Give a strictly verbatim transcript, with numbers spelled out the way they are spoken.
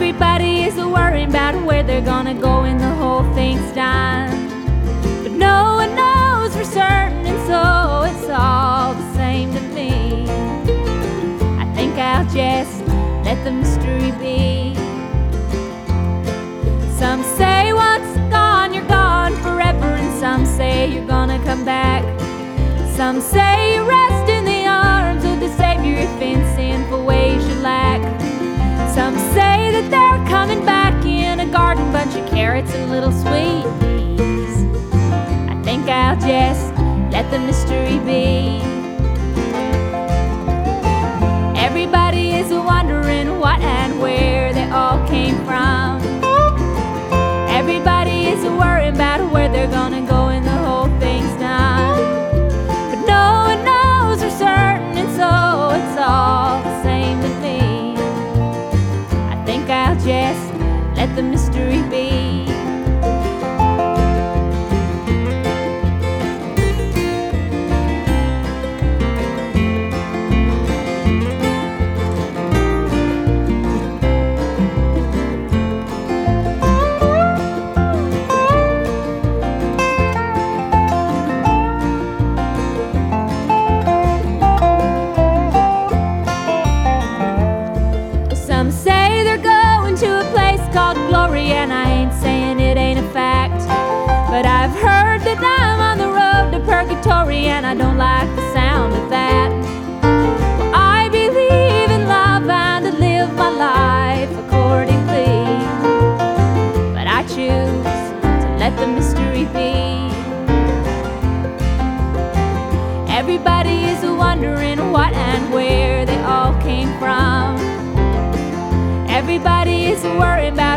Everybody is worrying about where they're gonna go when the whole thing's done. But no one knows for certain, and so it's all the same to me. I think I'll just let the mystery be. Some say once gone, you're gone forever, and some say you're gonna come back. Some say you rest in the arms of the Savior if in sinful ways you lack. Some say that they're coming back in a garden, bunch of carrots and little sweet peas. I think I'll just let the mystery be. Everybody is wondering what and where they all came from. Everybody is worrying about where they're gonna go when the whole thing's done. But no one knows for certain, and so it's all the same to me. I think I'll just let the mystery be. Some say they're going to a place called glory, and I ain't saying it ain't a fact. But I've heard that I'm on the road to purgatory, and I don't like the sound of that. Well, I believe in love and to live my life accordingly, but I choose to let the mystery be. Everybody is wondering what and where they all came from. Everybody is worried about